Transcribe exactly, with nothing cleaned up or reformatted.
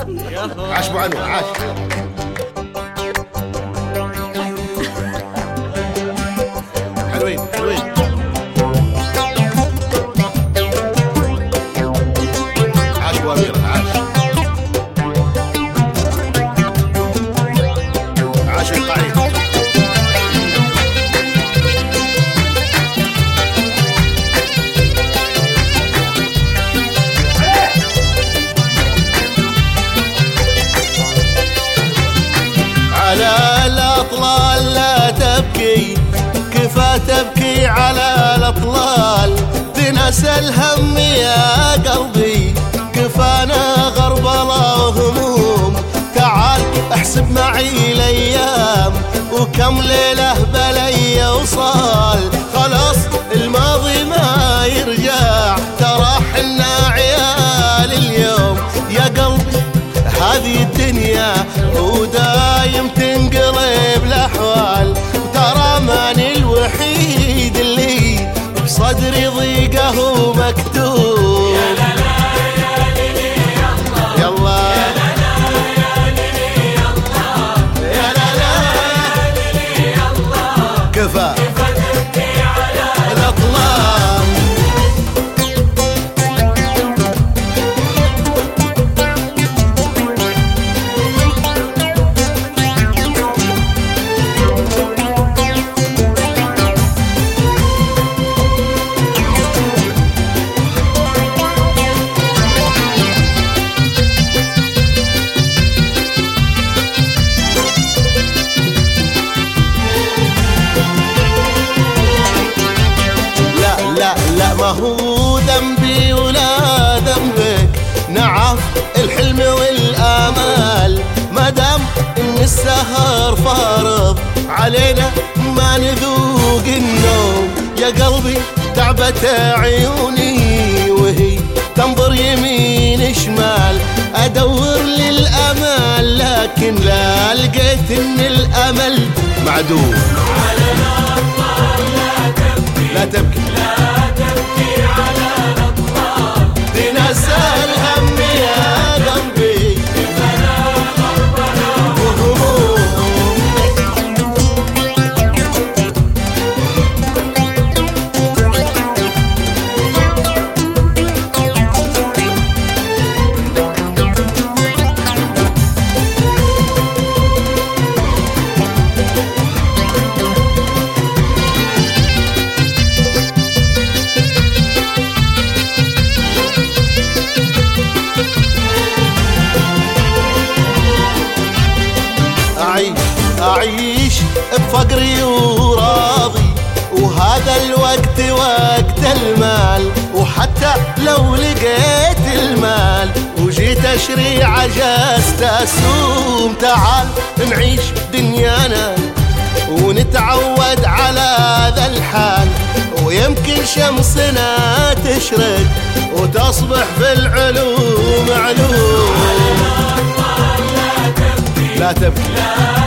عاش ابو عنو، عاش. حلوين حلوين. عاش ابو اميره، عاش. عاش القعيد. على الأطلال لا تبكي، كفى تبكي على الأطلال، تنسى الهم يا قلبي، كفانا غربلة وهموم، تعال احسب معي الأيام، وكم ليلة بلي وصال، خلاص الماضي ما يرجع، ترى حنا عيال اليوم، يا قلبي هذه الدنيا ودايم تنقلب الأحوال، ترى ماني الوحيد اللي بصدري ضيقه مكتوب. يا لا لا يا ليلي يلا، يلا يا لا لا يا ليلي يلا، يا لا لا يا ليلي يلا، كفى كفى تبكي على الأطلال. لا ما هو ذنبي ولا ذنبك، نعف الحلم والآمال، ما دام إن السهر فارض علينا ما نذوق النوم، يا قلبي تعبت عيوني وهي تنظر يمين شمال، أدور للأمل لكن لا لقيت إن الأمل معدوم. على الأطلال لا تبكي، لا تبكي لا تبكي على الأطلال، تنسى الهم يا قلبي، كفانا غربلة وهموم. أعيش أعيش بفقري وراضي، وهذا الوقت وقت المال، وحتى لو لقيت المال وجيت أشري عجزت أسوم، تعال نعيش دنيانا ونتعود على ذا الحال، ويمكن شمسنا تشرق وتصبح في العلوم علوم. لا تبكي، لا تبكي لا